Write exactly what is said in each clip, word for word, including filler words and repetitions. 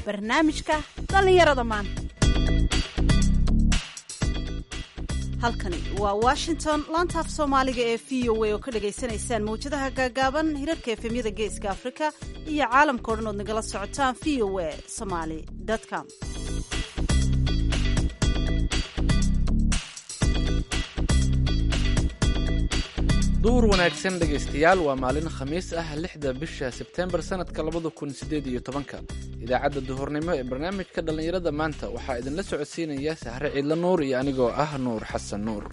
barnaamijka dhallinyarada maanta. halkani waa Washington, laanta af Soomaaliga ee V O A oo ka dhageysanaysaan mawjadaha gaagaaban hirarka efemyada Geeska Afrika iyo caalamka oo dhan oo nagala socotaan v o a somali dot com. duur wanaagsan dhegaystayaal, waa maalin khamiis ah lixda bisha Sebtembar sanadka labada kun sideed iyo tobanka. idaacadda duhurnimo ee barnaamijka dhallinyarada maanta waxaa idinla socodsiinaya Sahre Ciidla Nuur iyo anigoo ah Nuur Xasan Nuur.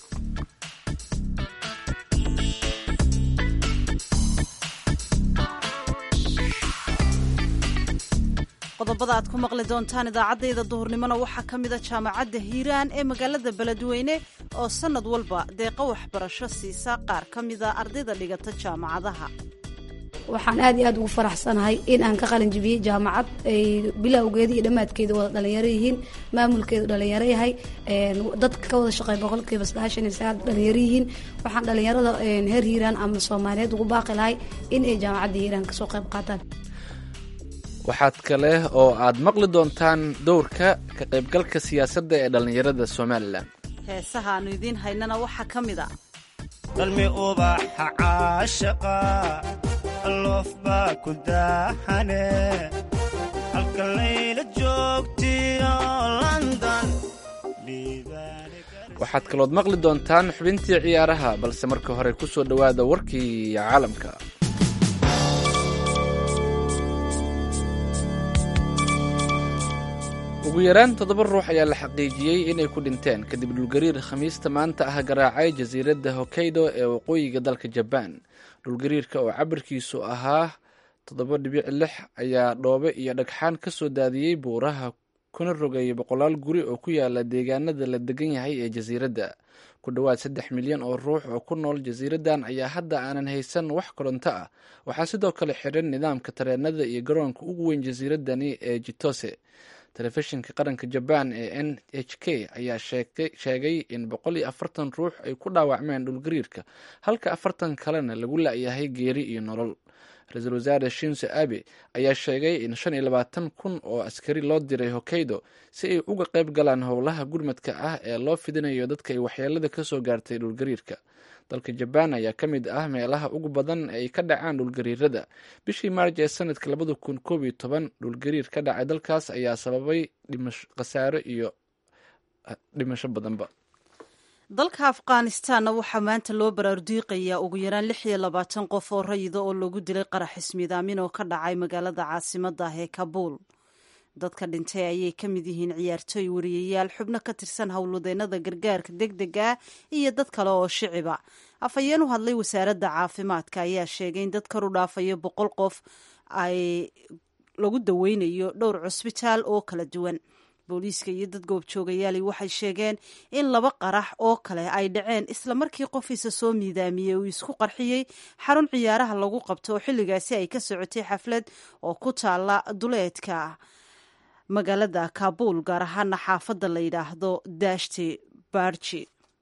qodobada aad ku maqli doontaan idaacaddayda duhurnimona waxaa ka mida jaamacadda hiiraan ee magaalada beledweyne oo sannad walba deeqo waxbarasho siisa qaar ka mida ardayda dhigata jaamacadaha. waxaan aad iyo aad ugu faraxsanahay in aan ka qalin jibiyey jaamacad ay bilowgeeda iyo dhammaadkeeda wada dhalinyaro yihiin, maamulkeedu dhalinyaro yahay, dadka ka wada shaqeey boqolkiiba sagaashan iyo sagaal dhalinyaro yihiin. waxaan dhalinyarada heer hiiraan ama soomaaliyeed ugu baaqi lahay in ay jaamacadda hiiraan kasoo qayb qaataan. waxaad kale oo aad maqli doontaan dowrka ka qaybgalka siyaasadda ee dhallinyarada Somalilan. heesaha aanu idiin haynana waxaa ka mid a dalmi ubaxa caashaqa alloofba ku daahane halka layla joogtiyo London. waxaad kalood maqli doontaan xubintii ciyaaraha, balse marka hore ku soo dhowaada warkii caalamka. ugu yaraan toddoba ruux ayaa la xaqiijiyey inay ku dhinteen kadib dhulgariir khamiista maanta ah garaacay jasiiradda Hokkaido ee waqooyiga dalka Jabaan. dhulgariirka oo cabirkiisu ahaa toddoba dhibic lix ayaa dhoobe iyo dhagxaan ka soo daadiyey buuraha kuna rogayay boqolaal guri oo ku yaala deegaanada la degan yahay ee jasiiradda. ku dhowaad saddex milyan oo ruux oo ku nool jasiiraddan ayaa hadda aanan haysan wax koronto ah. waxaa sidoo kale xiran nidaamka tareenada iyo garoonka ugu weyn jasiiraddani ee Chitose. telefishinka qaranka Jabaan ee N H K ayaa sheegay in boqol iyo afartan ruux ay ku dhaawacmeen dhulgariirka, halka afartan kalena lagu la'yahay geeri iyo nolol. ra-iisul wasaare Shinzo Abe ayaa sheegay in shan iyo labaatan kun oo askari loo diray Hokkaido si ay uga qayb galaan howlaha gurmadka ah ee loo fidinayo dadka ay waxyeelada ka soo gaartay dhulgariirka. dalka Jabaan ayaa ka mid ah meelaha ugu badan ay ka dhacaan dhulgariirada. bishii Maarj ee sanadka labada kun koob iyo toban dhulgariir ka dhacay dalkaas ayaa sababay dhimasho, khasaare iyo dhimasho badanba. dalka Afghanistanna waxaa maanta loo baraardiiqayaa ugu yaraan lix iyo labaatan qof oo rayida oo lagu dilay qarax ismiidaamin oo ka dhacay magaalada caasimadda ah ee Kabuul. dadka dhintay ayay ka mid yihiin ciyaartooy, wariyayaal, xubno ka tirsan howlwadeennada gargaarka degdega iyo dad kale oo shiciba. afhayeen u hadlay wasaaradda caafimaadka ayaa sheegay in dad kor u dhaafaya boqol qof ay lagu daweynayo dhowr cusbitaal oo kala duwan. booliiska iyo dad goobjoogayaali waxay sheegeen in laba qarax oo kale ay dhaceen isla markii qofiisa soo miidaamiyey uu isku qarxiyey xarun ciyaaraha lagu qabto oo xilligaasi ay ka socotay xaflad oo ku taala duleedka magaalada Kabuul, gaar ahaana xaafadda la yidhaahdo Dashti Barchi.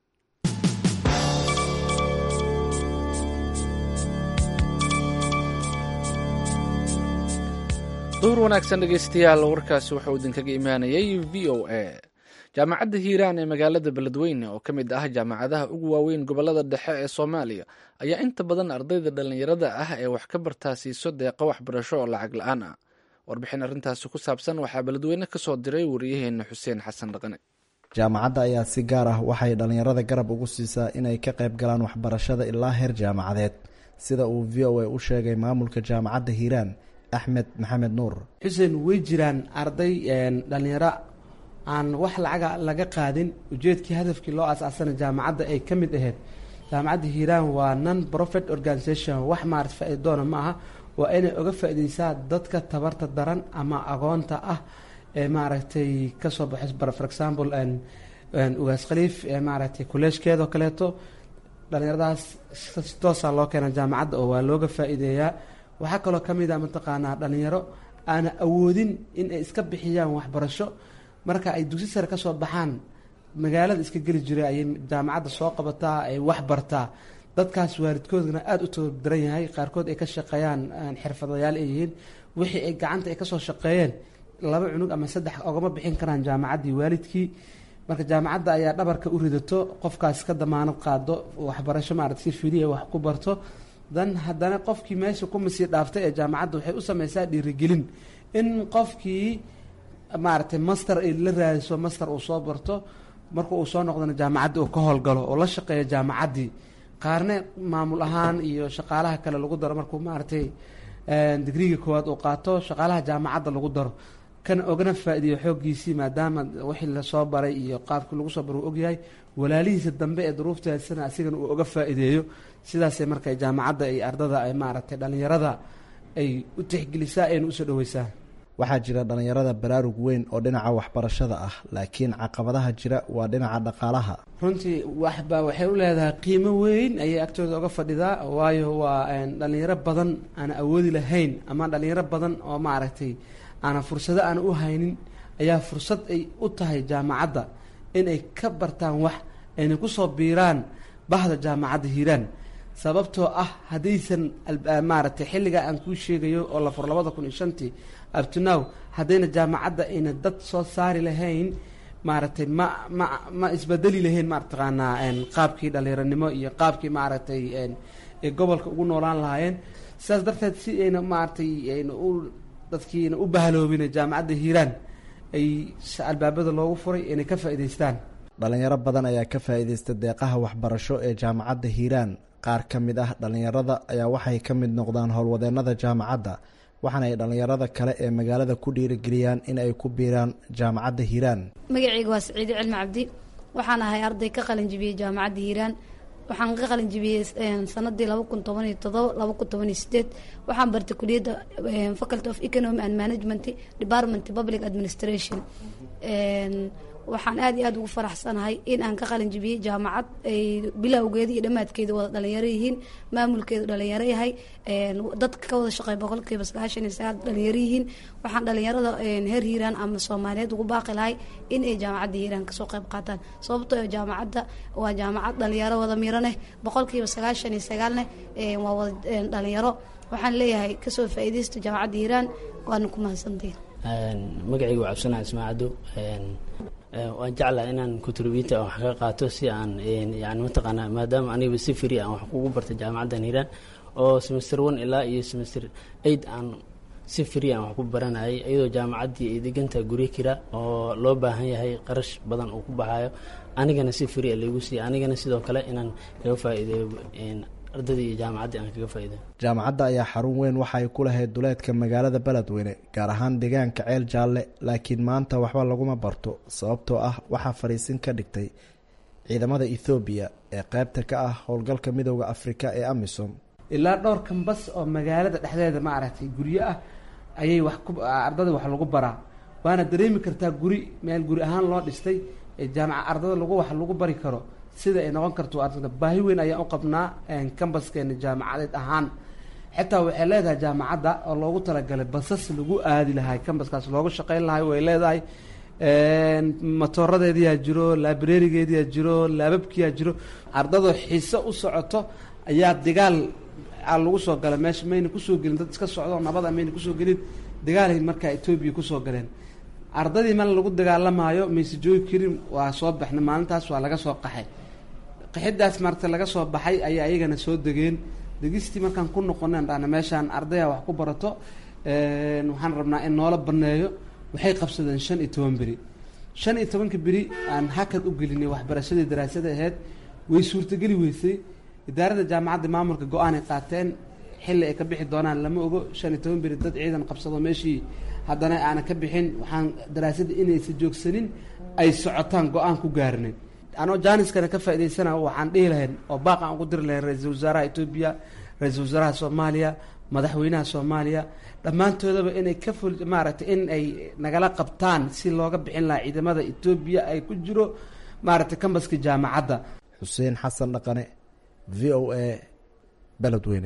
duur wanaagsan dhegaystayaal, warkaasi wuxuu idinkaga imaanayay V O A. jaamacadda hiiraan ee magaalada beledweyne oo ka mid ah jaamacadaha ugu waaweyn gobolada dhexe ee Soomaaliya ayaa inta badan ardayda dhallinyarada ah ee wax ka bartaa siiso deeqo waxbarasho oo lacag la-aan ah. warbixin arrintaasi ku saabsan waxaa beledweyne ka soo diray wariyaheena Xuseen Xasan Dhaqane. jaamacadda ayaa si gaar ah waxay dhallinyarada garab ugu siisaa inay ka qayb galaan waxbarashada ilaa heer jaamacadeed, sida uu V O A u sheegay maamulka jaamacadda hiiraan Axmed Maxamed Nuur. xuseen, way jiraan arday dhallinyaro aan wax lacaga laga qaadin. ujeedkii hadafkii loo asaasana jaamacadda ay ka mid ahayd. jaamacadda hiiraan waa non profit organisation, wax maarata faa-iidoona ma aha. waa inay uga faa-ideysaa dadka tabarta daran ama agoonta ah ee maaragtay kasoo baxay, for example ugaas khaliif ee maaragtay kolleejkeedoo kaleeto. dhallinyaradaas si toosaa loo keena jaamacadda oo waa looga faa-iideeyaa. waxaa kaloo ka mid a mataqaanaa dhallinyaro aana awoodin in ay iska bixiyaan waxbarasho, marka ay dugsi sare ka soo baxaan magaalada iska geli jiray ayay jaamacadda soo qabataa, ay wax bartaa. dadkaas waalidkoodana aada u tababaran yahay, qaarkood ay ka shaqeeyaan xirfadayaal ay yihiin, wixii ay gacanta ay kasoo shaqeeyeen laba cunug ama saddex ogama bixin karaan jaamacaddii waalidkii, marka jaamacadda ayaa dhabarka u ridato qofkaas ka damaanad qaado waxbarasho maarata si firiya wax ku barto, dan haddana qofkii meesha kuma sii dhaaftay ee jaamacadda waxay u sameysaa dhiirigelin in qofkii maaragtay master ay la raadiso, master uu soo barto, marka uu soo noqdana jaamacaddi uu ka howlgalo oo la shaqeeyo jaamacaddii, qaarne maamul ahaan iyo shaqaalaha kale lagu daro markuu maaragtay digriga koowaad uu qaato shaqaalaha jaamacadda lagu daro, kan ogana faa'iideeyo xooggiisii maadaama wixii lasoo baray iyo qaabkii lagu soo baray uu ogyahay, walaalihiisa dambe ee duruuftaasina asigana uu oga faa'iideeyo. sidaasay marka jaamacadda ay ardada ay maaragtay dhallinyarada ay u tixgelisaa ayna usoo dhaweysaa. waxaa jira dhallinyarada baraarug weyn oo dhinaca waxbarashada ah, laakiin caqabadaha jira waa dhinaca dhaqaalaha. runtii waxba waxay u leedahay qiimo weyn ayay agtooda oga fadhidaa, waayo waa dhallinyaro badan aana awoodi lahayn ama dhallinyaro badan oo maaragtay aana fursado aana u haynin ayaa fursad ay u tahay jaamacadda in ay ka bartaan wax ayna kusoo biiraan bahda jaamacadda hiiraan, sababtoo ah haddaysan maaragtay xilligaa aan kuu sheegayo oo la fur labada kun iyo shantii abtinow haddayna jaamacadda ayna dad soo saari lahayn maaragtay ma ma ma isbedeli lahayn mataqaanaa qaabkii dhallinyaronimo iyo qaabkii maaragtay ee gobolka ugu noolaan lahaayeen. sidaas darteed si ayna maaragtay ayna u dadkiina u bahaloobina jaamacadda hiiraan ay albaabada loogu furay inay ka faa'iidaystaan. dhalinyaro badan ayaa ka faa'iidaysta deeqaha waxbarasho ee jaamacadda hiiraan. qaar ka mid ah dhallinyarada ayaa waxay ka mid noqdaan howlwadeennada jaamacadda, waxaana ay dhallinyarada kale ee magaalada ku dhiirigeliyaan in ay ku biiraan jaamacadda hiiraan. magacayga waa Saciidi Cilmi Cabdi, waxaan ahay arday ka qalin jibiyey jaamacadda hiiraan. waxaan ka qalin jibiyey sanadii laba kun toban iyo todoba laba kun toban iyo sideed. waxaan bartay kuliyadda Faculty of Economy and Management, Department Public Administration. waxaan aad iyo aad ugu faraxsanahay in aan ka qalin jibiyey jaamacad ay bilowgeeda iyo dhammaadkeeda wada dhalinyaro yihiin, maamulkeedu dhalinyaro yahay, dadka ka wada shaqeey boqolkiiba sagaashan iyo sagaal dhalinyaro yihiin. waxaan dhalinyarada heer hiiraan ama soomaaliyeed ugu baaqi lahay in ay jaamacadda hiiraan kasoo qayb qaataan, sababtoo jaamacadda waa jaamacad dhalinyaro wada miraneh, boqolkiiba sagaashan iyo sagaalneh waa wada dhalinyaro. waxaan leeyahay kasoo faa'iidaysta jaamacadda hiiraan, waana ku mahadsantihin. magacayga waa cabdisanac ismaacido. waan jeclaha inaan contributor wax ka qaato si aan yani mataqaanaa maadaama aniga si free aan wax kugu bartay jaamacaddan hiiraan oo semester one ilaa iyo semester eight aan si free aan wax ku baranayay, iyadoo jaamacaddii ay degantaha guryo kira oo loo baahan yahay qarash badan uu ku baxaayo, anigana si free laygu siiya, anigana sidoo kale inaan kaga faa'iideeyo ardadii iyo jaamacaddii aan kaga faa'iideeyo. jaamacadda ayaa xarun weyn waxa ay ku lahayd duleedka magaalada beledweyne, gaar ahaan deegaanka ceel jaalle, laakiin maanta waxba laguma barto sababtoo ah waxaa fadhiisin ka dhigtay ciidamada ethoobiya ee qaybta ka ah howlgalka midooda afrika ee amisom. ilaa dhowr kambas oo magaalada dhexdeeda ma aragtay guryo ah ayay wax ku ardada wax lagu baraa, waana dareemi kartaa guri meel guri ahaan loo dhistay ee jaamaca ardada lagu wax lagu bari karo sida ay noqon karto. ardada baahi weyn ayaan u qabnaa kambaskeena jaamacadeed ahaan. xitaa waxay leedahay jaamacadda oo loogu talagalay basas lagu aadi lahay kambaskaas loogu shaqeyn lahay, way leedahay matooradeediyaa jiro, librarigeediyaa jiro, laababkiyaa jiro. ardadoo xiise u socoto ayaa dagaal lagu soo gala meesha, mayna kusoo gelin dad iska socdo nabada mayna kusoo gelin, dagaalay markaa etoobiya kusoo galeen. ardadii mal lagu dagaalamaayo mayse joogi karin, waa soo baxna maalintaas waa laga soo qaxay. qaxidaas marta laga soo baxay ayaa iyagana soo degeen. degistii markaan ku noqoneen dhana meeshaan ardaya wax ku barato, waxaan rabnaa in noola baneeyo. waxay qabsadeen shan iyo toban beri shan iyo tobanka beri aan hakad u gelinay waxbarashadii daraasada ahayd, way suurtageli weysay. idaarada jaamacadda maamulka go-aan ay qaateen, xilli ay ka bixi doonaan lama ogo. shan iyo toban beri dad ciidan qabsado meeshii haddana aana ka bixin, waxaan daraasadda inaysa joogsanin ay socotaan go-aan ku gaarnay. anoo jaaniskana ka faa'idaysana waxaan dhihi lahayn oo baaq aan ugu diri lahayn ra-iisul wasaaraha etoobiya, ra-iisul wasaaraha soomaaliya, madaxweynaha soomaaliya, dhammaantoodaba inay ka ful maaragtay in ay nagala qabtaan si looga bixin lahaa ciidamada etoobiya ay ku jiro maaragtay kambaska jaamacadda. xuseen xasan dhaqane, v o a, beledweyne.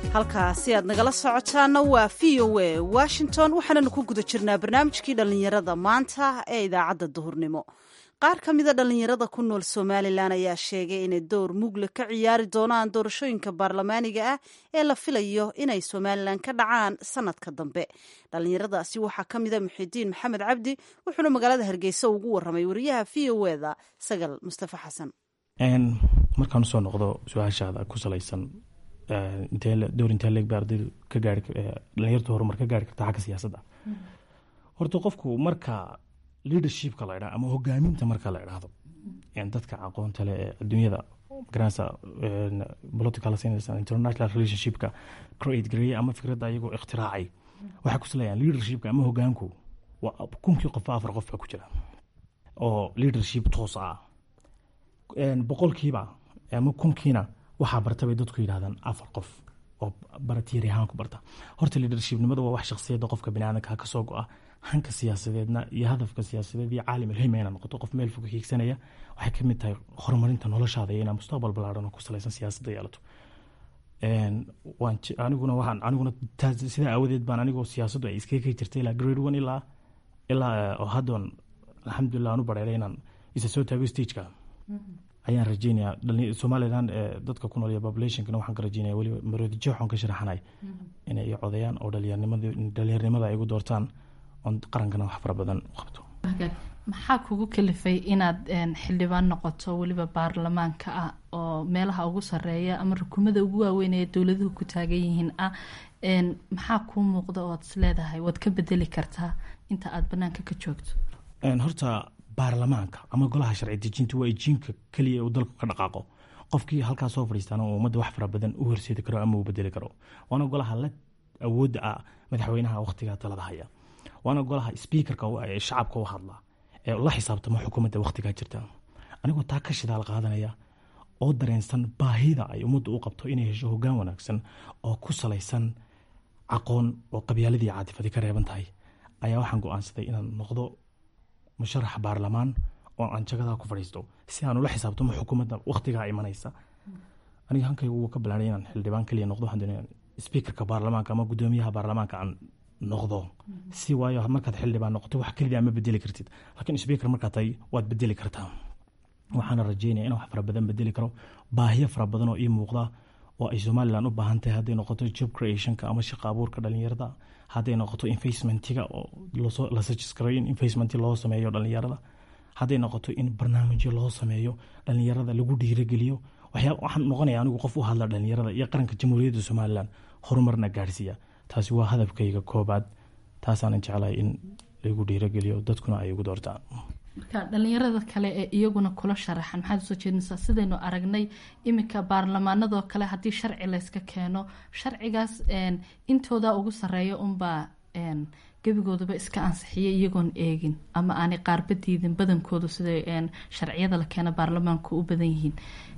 halkaasi aad nagala socotaana waa v o a washington waxaananu ku guda jirnaa barnaamijkii dhallinyarada maanta ee idaacadda duhurnimo qaar ka mida dhallinyarada ku nool somalilan ayaa sheegay inay door mugle ka ciyaari doonaan doorashooyinka baarlamaaniga ah ee la filayo inay somalilan ka dhacaan sanadka dambe dhallinyaradaasi waxaa ka mida muxidiin maxamed cabdi wuxuuna magaalada hargeysa ugu waramay wariyaha v o eda sagal mustafa xasan markaan usoo noqdo su-aashaada ku salaysan door intee leeg ba ardaydu ka gaari dhalinyartu horumar ka gaari karta xagga siyaasadda horta qofku marka leadershipka la idhaa ama hogaaminta marka la idhaahdo dadka aqoonta leh ee adduunyada garanaysa political science and international relationshipka create gareeyay ama fikradda ayagoo ikhtiraacay waxay ku salayaan leadershipka ama hogaanku waa kunkii qof afar qof baa ku jira oo leadership toos ah boqolkiiba ama kunkiina waxaa barta bay dadku yidhahdaan afar qof oo baratiir ahaan ku barta horta leadershipnimada waa wax shakhsiyadda qofka biniaadanka ka soo go-a hanka siyaasadeedna iyo hadafka siyaasadeed iyo caalim ilhima inaa noqoto qof meel fog hiigsanaya waxay ka mid tahay horumarinta noloshaada iyo inaa mustaqbal ballaaran oo ku salaysan siyaasadda yeelato aniguna waxaan aniguna sidaa aawadeed baan anigoo siyaasaddu ay iskaga ka jirtay ilaa grade one ilaa ilaa oo haddoon alxamdulilah aan u bareeray inaan isa soo taago stageka ayaan rajeynayaa somalilan dadka ku nool iyo populationkana waxaan ka rajeynaya weliba maroodijo waxaan ka sharaxanay inay i codayaan oo dhalinyarnimada ay igu doortaan oon qarankana wax fara badan u qabto maxaa kugu kalifay inaad xildhibaan noqoto weliba baarlamaanka ah oo meelaha ugu sareeya ama rukumada ugu waaweyn ee dowladuhu ku taagan yihiin ah maxaa kuu muuqda ood is leedahay waad ka bedeli kartaa inta aad banaanka ka joogto horta baarlamaanka ama golaha sharci dejinta waa jiinka keliya uu dalku ka dhaqaaqo qofkii halkaa soo fadhiistaan oo ummadda wax fara badan u horseedi karo ama uu bedeli karo waana golaha la awoodda ah madaxweynaha waqtigaa talada haya waana golaha speakerka ee shacabka u hadla ee la xisaabtama xukuumadda waqtigaa jirta anigoo taa ka shidaal qaadanaya oo dareensan baahida ay ummaddu u qabto inay hesho hoggaan wanaagsan oo ku salaysan aqoon oo qabyaaladii caatifadi ka reeban tahay ayaa waxaan go-aansaday inaan noqdo musharax baarlamaan oo aan jagadaa ku fadhiisto si aan ula xisaabtamo xukuumadda waqtigaa imanaysa aniga hankaygu wuu ka bilaanay inaan xildhibaan keliya noqdo waxaan doonaya speakerka baarlamaanka ama guddoomiyaha baarlamaanka aan noqdo si waayo markaad xildhibaan noqoto wax keliya ma bedeli kartid laakiin speaker markaad tahay waad bedeli kartaa waxaana rajeynaya inaan wax fara badan bedeli karo baahiyo fara badan oo ii muuqda oo ay somalilan u baahan tahay hadday noqoto job creationka ama shaqa abuurka dhalinyarada hadday noqoto investmentiga oo la sajisgareeyo in investment loo sameeyo dhalinyarada hadday noqoto in barnaamijyo loo sameeyo dhalinyarada lagu dhiirigeliyo waxaan noqonaya anigu qof u hadla dhalinyarada iyo qaranka jamhuuriyadda somalilan horumarna gaadhsiiya taasi waa hadafkayga koobaad taasaanan jeclahay in lagu dhiirigeliyo dadkuna ay ugu doortaan marka dhalinyarada kale ee iyaguna kula sharaxan maxaad usoo jeedinaysaa sidaynu aragnay iminka baarlamaanadoo kale haddii sharci layska keeno sharcigaas intooda ugu sareeya unbaa gebigoodaba iska ansixiyay iyagoon eegin ama aanay qaarba diidin badankoodu siday sharciyada la keena baarlamaanku u badan yihiin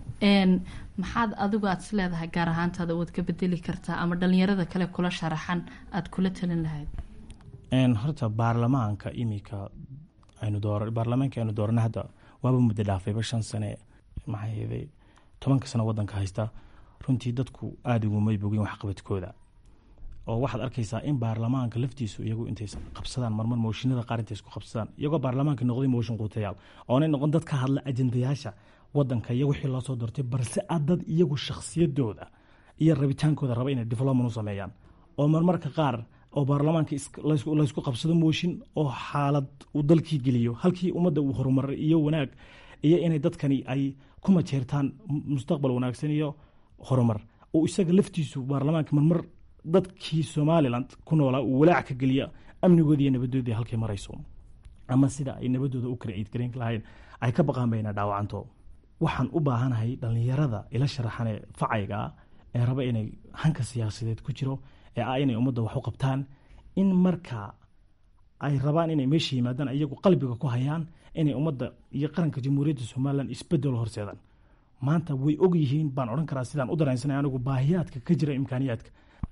maxaad adigu aad is leedahay gaar ahaantaada waad ka bedeli kartaa ama dhalinyarada kale kula sharaxan aada kula talin lahayd horta baarlamaanka iminka aynu door baarlamaanka aynu doorana hadda waaba muddo dhaafayba shan sane maxay yeeday tobanka sano wadanka haysta runtii dadku aada ugumay bogin waxqabadkooda oo waxaad arkaysaa in baarlamaanka laftiisu iyagu intay qabsadaan marmar mooshinada qaar intay isku qabsadaan iyagoo baarlamaanka noqday mooshin quutayaal oonay noqon dad ka hadla ajendayaasha wadanka iyo wixii loo soo doortay balse aad dad iyagu shakhsiyadooda iyo rabitaankooda raba inay development u sameeyaan oo marmarka qaar oo baarlamaanka laysku qabsado mooshin oo xaalad uu dalkii geliyo halkii ummadda uu horumar iyo wanaag iyo inay dadkani ay ku majeertaan mustaqbal wanaagsan iyo horumar oo isaga laftiisu baarlamaanka marmar dadkii somaliland ku noolaa uu walaac ka geliya amnigoodii iyo nabadoodii halkay marayso ama sida ay nabadooda u kala ciidgareyn lahayn ay ka baqaan bayna dhaawacanto waxaan u baahanahay dhalinyarada ila sharaxane facayga ee raba inay hanka siyaasadeed ku jiro ee ah inay ummadda wax u qabtaan in marka ay rabaan inay meesha yimaadaan iyagu qalbiga ku hayaan inay ummadda iyo qaranka jamhuuriyadda somalilan isbedel horseedaan maanta way og yihiin baan odhan karaa sidaan u dareensanay anigu baahiyaadka ka jira imkaaniyaadka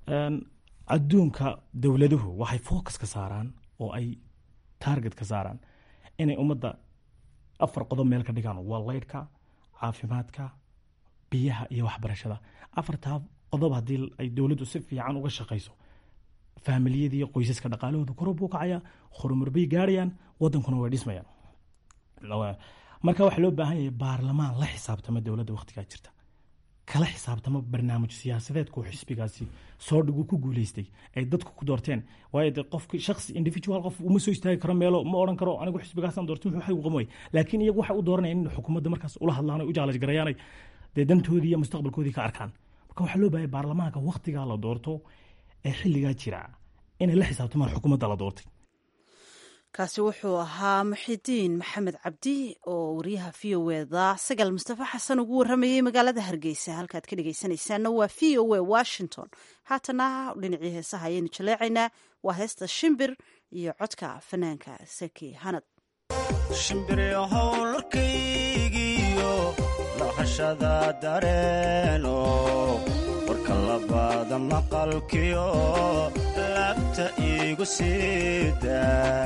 adduunka dowladuhu waxay focus ka saaraan oo ay target ka saaraan inay ummadda afar qodob meel ka dhigaan waa leydhka caafimaadka biyaha iyo waxbarashada afartaa qodob haddii ay dowladdu si fiican uga shaqayso faamiliyada iyo qoysaska dhaqaalahooda kor buu kacaya, horumar bay gaarayaan, wadankuna way dhismayaan. marka waxaa loo baahan yahay baarlamaan la xisaabtama dowladda waqtigaa jirta, kala xisaabtama barnaamij siyaasadeedku xisbigaasi soo dhigu ku guuleystay ay dadku ku doorteen. waayo de qofki shakhsi individual qof uma soo istaagi karo meelo, ma oran karo anigu xisbigaasaan doortay wuxuu u qamay, laakiin iyagu waxay u dooranayaan in xukuumadda markaas ula hadlaan u jaalaj garayaanay dee dantoodii iyo mustaqbalkoodii ka arkaan. marka waxaa loo baahay baarlamaanka waqtigaa la doorto ee xilligaa jira inay la xisaabtamaan xukuumadda la doortay. kaasi wuxuu ahaa Muxidiin Maxamed Cabdi oo wariyaha V O A da Sagal Mustafa Xasan ugu waramayay magaalada Hargeysa. halkaad ka dhageysanaysaana waa V O A Washington. haatana dhinacii heesaha ayaynu jaleecaynaa, waa heesta Shimbir iyo codka fanaanka Saki Hanad. shimbiriyo howlkaygiyo lahashada dareeno warka labaada maqalkiyo laabta igu siida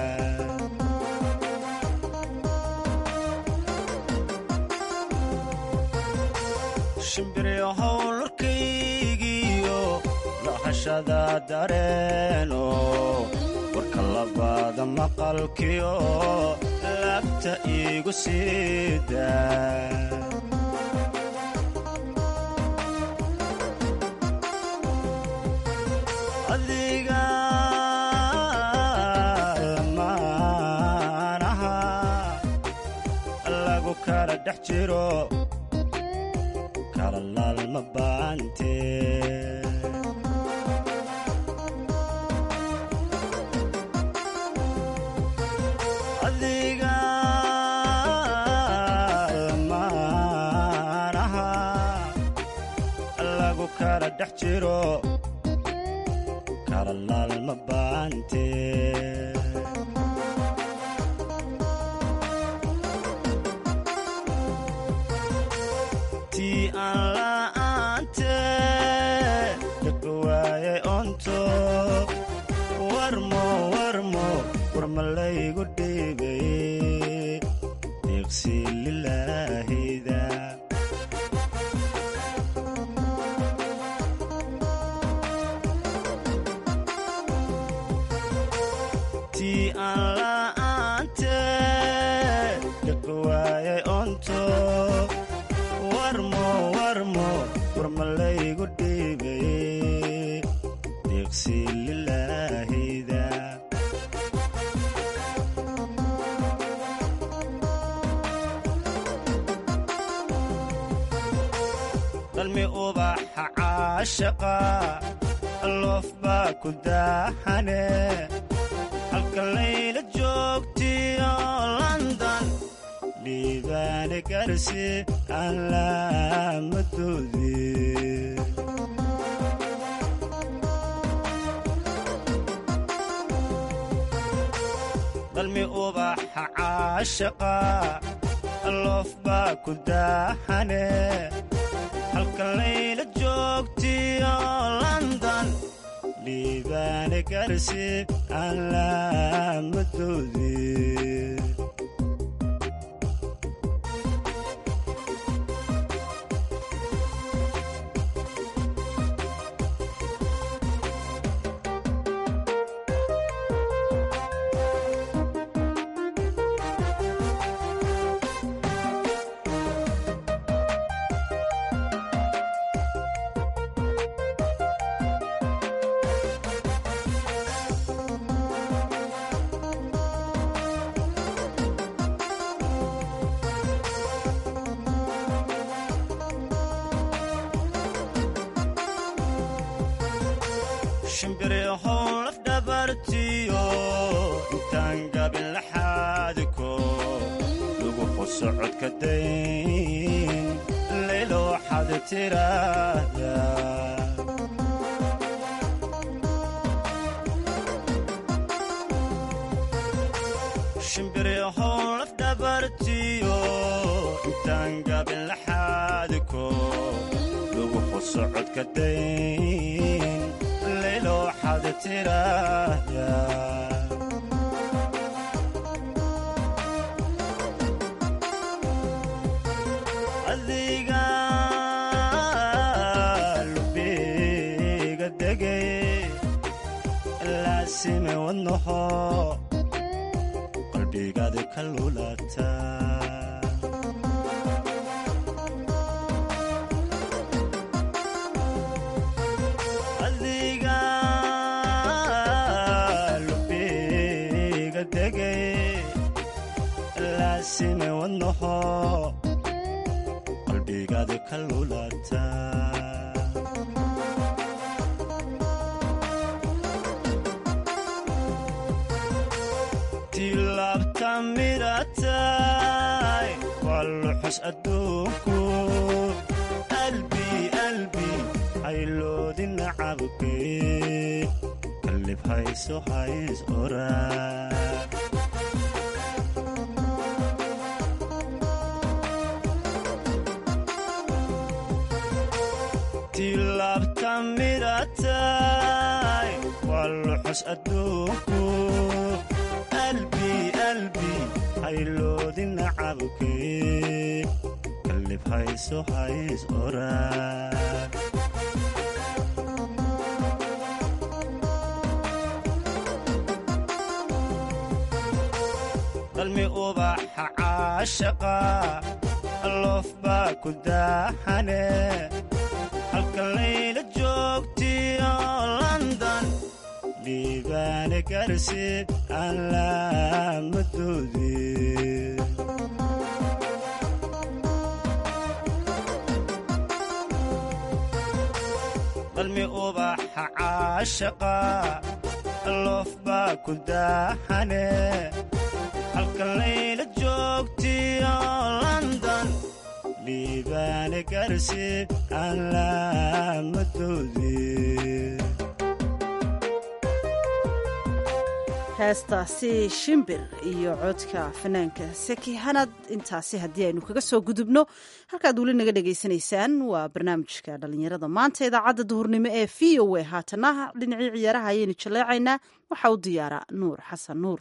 shimbiriyo howlkaygiyo lahashada dareeno warka labaada maqalkiyo laabta igu siida adiga lamaanaha lagu kala dhex jiro kala laalma baante adiga lamaanaha lagu kala dhex jiro laalma baante tii aan la'aante dadka waayay onto warmo warmo warma laygu dhiibay deeqsi lilaahida warmalaygu dhiibay deeqsi lilaahida dalmi ubaxa caashaqa loof baa ku daahane halka layla joogtiyo London dhiibaane garsi aan laamadoodii dalmi ubaxa caashaqa loof baa ku daahane halka layla joogtiyo London dhiibaane garsi aan laamadoodii shimbiriyahow laf dhabartiyo intaan gabin laxaadiko lagu xuso codka dayn laylo waxaad tiraahda shimbiriyahow laf dhabartiyo intaan gabin laxaadiko lagu xuso codka dayn laylo waxaad tiraahda adiga lubi laasime wadnaho qalbigaada ka lulata adiga lubiga degay laasime wadnaho qalbigaada ka lulata tilabta miratay waluxus adduunku qalbi qalbi hayloodi nacabkay qalib hayso hays oraa tilabta miratay waluxus adduunku qalbi qalbi hayloodi nacabkay qalib hayso hays oraa qalmi ubaxa caashaqa loof baa ku daahane halka layla joogtiyo london dhiibaane garsid aan laamadoodin qalmi ubaxa caashaqa loof baa ku daahane halka layla joogtiyo london dhiibaane garsid aan laamadoodin heestaasi shimbir iyo codka fanaanka seki hanad intaasi haddii aynu kaga soo gudubno halkaad weli naga dhegaysanaysaan waa barnaamijka dhallinyarada maanta idaacadda duhurnimo ee v o a haatana dhinacii ciyaaraha ayaynu jaleecaynaa waxaa u diyaara nuur xasan nuur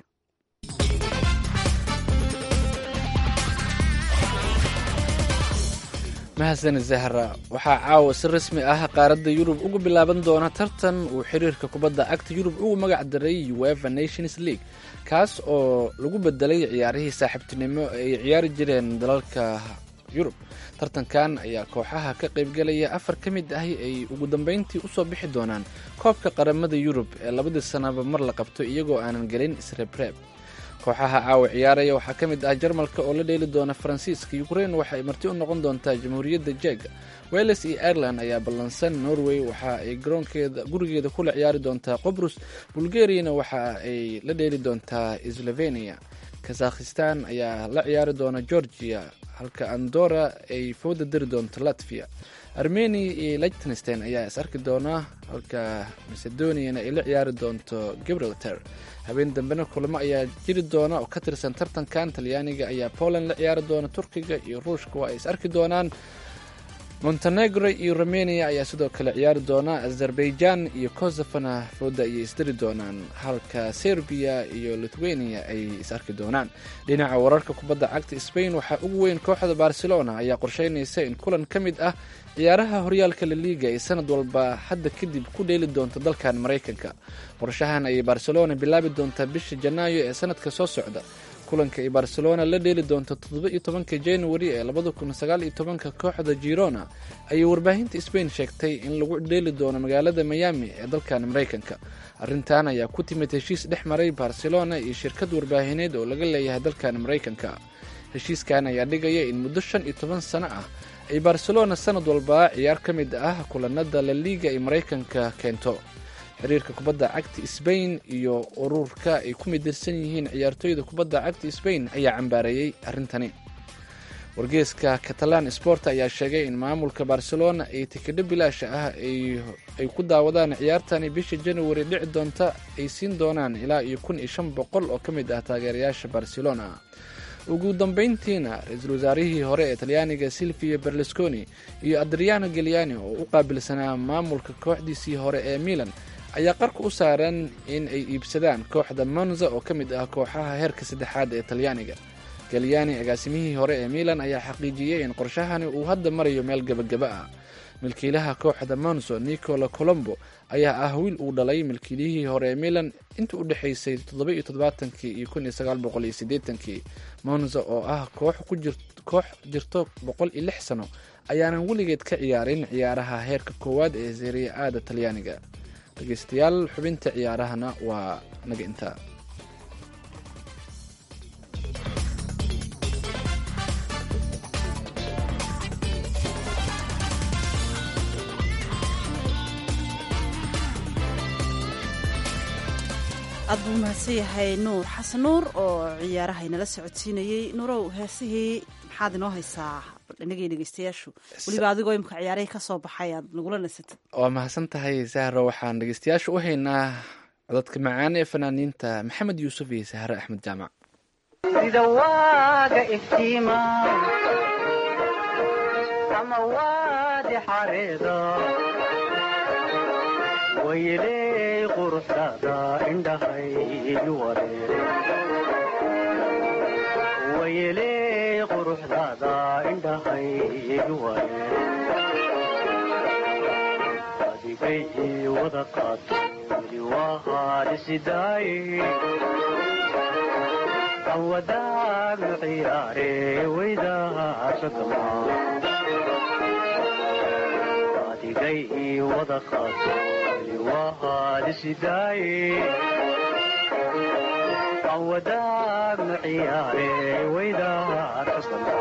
mahadsan zahra waxaa caawa si rasmi ah qaaradda yurub ugu bilaaban doona tartan uu xiriirka kubadda cagta yurub ugu magac daray uefa nations league kaas oo lagu bedelay ciyaarihii saaxiibtinimo ay ciyaari jireen dalalka yurub tartankan ayaa kooxaha ka qaybgalaya afar ka mid ahi ay ugu dambeyntii usoo bixi doonaan koobka qaramada yurub ee labadii sanaba mar la qabto iyagoo aanan gelin isreebreeb kooxaha caawa ciyaaraya waxaa ka mid ah jarmalka oo la dheeli doona faransiiska ukrain waxa ay marti u noqon doontaa jamhuuriyadda jega wales iyo ireland ayaa ballansan norway waxa ay garoonkeeda gurigeeda kula ciyaari doontaa qobrus bulgariana waxa ay la dheeli doontaa slovenia kazakhistan ayaa la ciyaari doona georgia halka andora ay fooda dari doonto latvia armenia iyo liechtenstein ayaa is arki doona halka macedoniana ay la ciyaari doonto gibraltar habeen dambena kulamo ayaa jiri doona oo ka tirsan tartankan talyaaniga ayaa poland la ciyaari doona turkiga iyo ruushka waa ay is arki doonaan montenegro iyo romania ayaa sidoo kale ciyaari doona azerbaijan iyo kosofona fooda ayay isdari doonaan halka serbia iyo lithuania ay is arki doonaan dhinaca wararka kubadda cagta spain waxaa ugu weyn kooxda barcelona ayaa qorsheynaysa in kulan ka mid ah ciyaaraha horyaalka laliga ay sanad walba hadda kadib ku dheeli doonto dalkan maraykanka qorshahan ayay barcelona bilaabi doontaa bisha janaayo ee sanadka soo socda kulanka ay barcelona la dheeli doonto toddoba iyo tobanka januari ee labada kun sagaal iyo tobanka kooxda girona ayay warbaahinta spain sheegtay in lagu dheeli doono magaalada miami ee dalkan maraykanka arrintan ayaa ku timid heshiis dhex maray barcelona iyo shirkad warbaahineed oo laga leeyahay dalkan maraykanka heshiiskan ayaa dhigaya in muddo shan iyo toban sano ah ay barcelona sanad walba ciyaar ka mid ah kulanada la liga ay maraykanka keento xiriirka kubadda cagta Spain iyo ururka ay ku midaysan yihiin ciyaartooyda kubadda cagta Spain ayaa cambaareeyay arrintani. wargeyska Catalan Sport ayaa sheegay in maamulka Barcelona ay tikidho bilaash ah ay ay ku daawadaan ciyaartani bisha January dhici doonta ay siin doonaan ilaa iyo kun iyo shan boqol oo kamid ah taageerayaasha Barcelona. ugu dambeyntiina ra-iisul wasaarihii hore ee Talyaaniga Silvio Berlusconi iyo Adriano Galliani oo u qaabilsanaa maamulka kooxdiisii hore ee Milan ayaa qarka u saaran in ay iibsadaan kooxda Monza oo kamid ah kooxaha heerka saddexaad ee Talyaaniga. Galliani agaasimihii hore ee Milan ayaa xaqiijiyay in qorshahani uu hadda marayo meel gabagaba ah. milkiilaha kooxda monzo nicola colombo ayaa ah wiil uu dhalay milkiilihii hore ee milan inta u dhexaysay toddoba iyo toddobaatankii iyo kun iyo sagaal boqol iyo siddeetankii. monzo oo ah koox ku jir koox jirto boqol iyo lix sano ayaanan weligeed ka ciyaarin ciyaaraha heerka koowaad ee Serie A-da Talyaaniga. dhegeystayaal, xubinta ciyaarahana waa naga intaa. aad buu mahadsan yahay nuur xasan nuur oo ciyaaraha inala socodsiinayey. nuurow, heesihii maxaad inoo haysaa inagii dhegeystayaashu, weliba adigoo imka ciyaarahii ka soo baxay aad nagula nasatid? waa mahadsan tahay sahro. waxaan dhegeystayaasha u haynaa codadka macaan ee fanaaniinta maxamed yuusuf iyo sahre axmed jaamac. sida waaga iftiima ama waadi xareeda wayley quruxdaada indhahaygu wareere wayley quruxdaada indhahaygu wareere adigay wada qaato weli waa haadhisidaaye aan wadaagno ciyaare weydaasagamaa adigay wada qaato وهادسداي عوداك نعياري وإذا تصلنا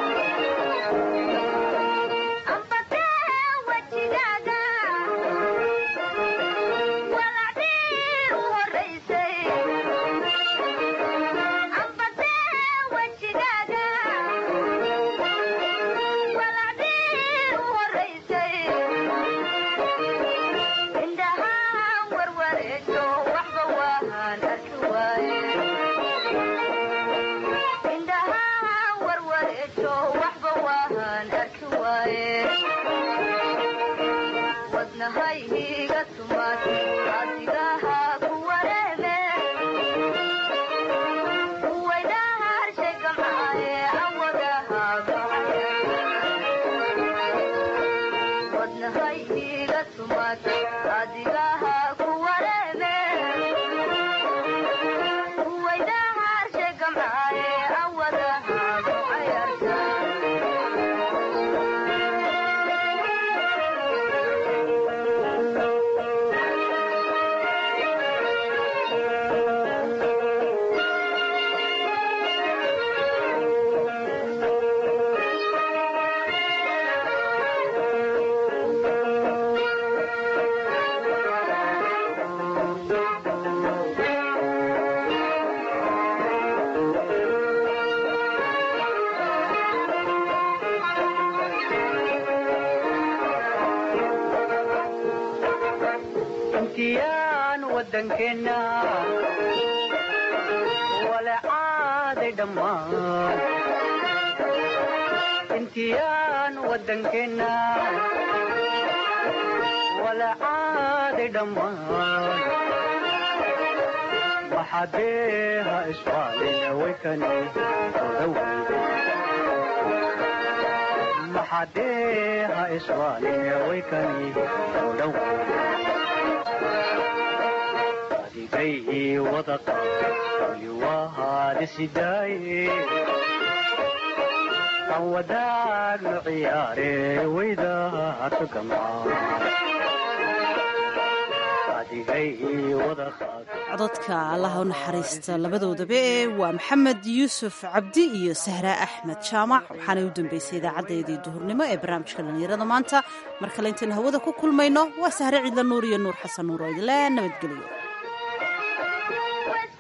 انتيان ودنكنا ولا عاد دمان محديها إشوالي ويكني ودوي محديها إشوالي ويكني ودوي أديكي وضطا ولواها لسداي عوداك نعياري وإذا تقمع cododka allaha u naxariista labadoodaba ee waa maxamed yuusuf cabdi iyo sahra axmed jaamac. waxaanay u dambeysay idaacadeedii duhurnimo ee barnaamijka dhallinyarada maanta. mar kale intaynu hawada ku kulmayno waa sahre cidla nuur iyo nuur xasan nuur oo idinle nabadgelyo.